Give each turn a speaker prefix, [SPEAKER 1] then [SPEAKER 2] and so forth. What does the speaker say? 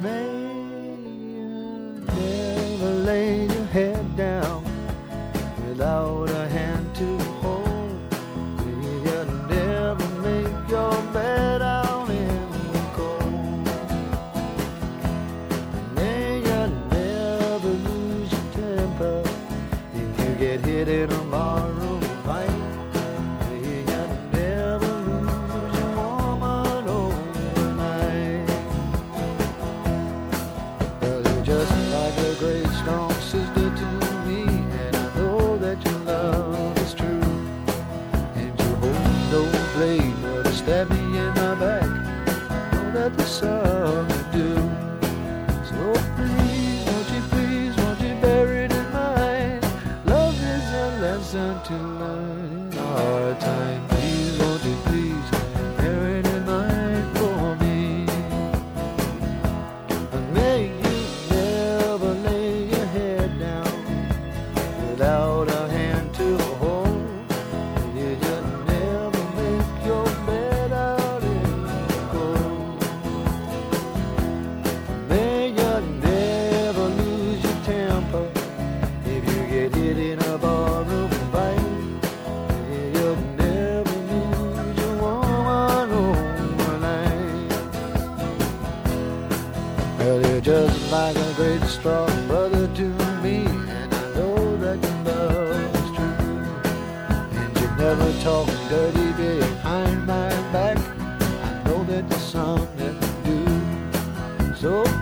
[SPEAKER 1] May you never lay your head down without a hand to hold. May you never make your bed out in the cold. May you never lose your temper if you get hit in a barroom fight. May you never lose your woman overnight. Well, you're just like a great strong sister to me, and I know that your love is true. And you hold no blade but to stab me in my back. I know that the song you do. So please, won't you bear it in mind? Love is a lesson to learn in our time. Please, won't you please bear it in mind for me? And may you never lay your head down without a hand to hold. May you never make your bed out in the cold. May you never lose your temper if you get hit in a barroom fight. May you never lose your woman overnight. Well, you're just like a great strong brother to me, and I know that your love is true. And you never talk dirty behind my back. I know that there's some that do. So